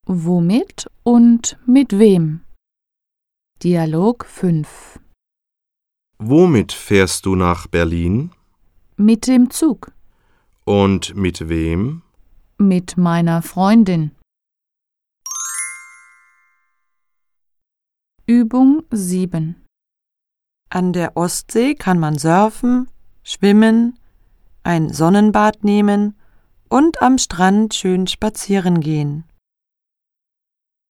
Womit und mit wem? Dialog 5. Womit fährst du nach Berlin? Mit dem Zug. Und mit wem? Mit meiner Freundin. Übung 7. An der Ostsee kann man surfen, schwimmen, ein Sonnenbad nehmen und am Strand schön spazieren gehen.